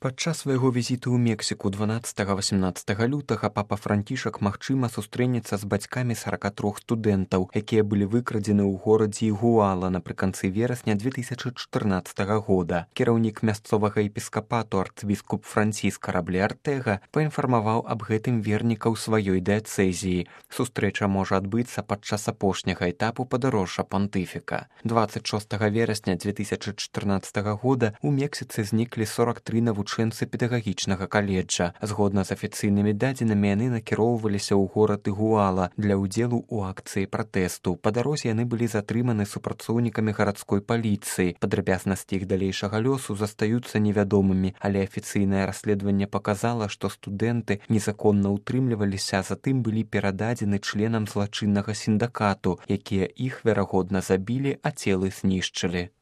Падчас свайго візіту ў Мексіку 12-18 лютага папа Францішак, магчыма, сустрэнецца з бацькамі 43 студэнтаў, якія былі выкрадзены ў горадзе Игуала напрыканцы верасня 2014 года. Кіраўнік мясцовага епіскапату арцбіскуп Франціск Рабле Артэга паінфармаваў аб гэтым верніка ў сваёй дыяцэзіі. Сустрэча можа адбыцца падчас апошняга этапу падарожжа пантыфіка. 26 верасня 2014 года ў Мексіцы зніклі 43 навучэнцы педагагічнага каледжа. Згодна з афіцыйнымі дадзенымі, яны накіроўваліся ў горад Игуала для ўдзелу ў акцыі пратэсту. Па дарозе яны былі затрыманы супрацоўнікамі гарадской паліцыі. Падрабязнасці іх далейшага лёсу застаюцца невядомымі, але афіцыйнае расследаванне паказала, што студэнты незаконна ўтрымліваліся, а затым былі перададзены членам злачыннага сіндыкату, якія іх, верагодна, забілі, а целы знішчылі.